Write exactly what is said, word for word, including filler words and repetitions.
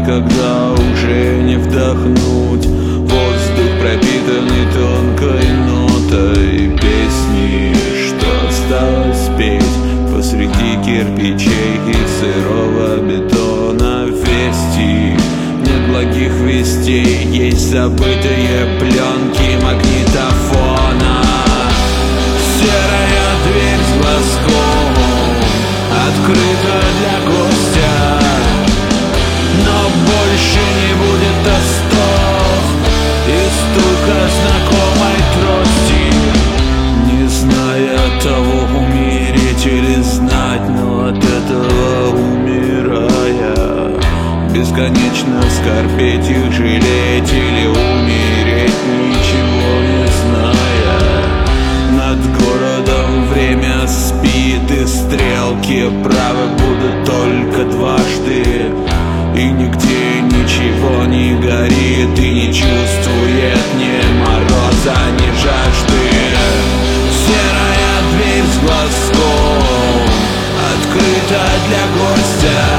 никогда уже не вдохнуть воздух, пропитанный тонкой нотой песни, что осталось петь посреди кирпичей и сырого бетона. Вести нет благих вестей, есть забытые пленки магнитофона. Серая дверь с глазком открыта для гостя, но больше не будет тостов и стука знакомой трости. Не зная того, умереть или знать, но от этого умирая, бесконечно скорбеть и жалеть или умереть, ничего не зная. Над городом время спит, и стрелки правы будут только дважды, и нигде ничего не горит и не чувствует ни мороза, ни жажды. Серая дверь с глазком открыта для гостя,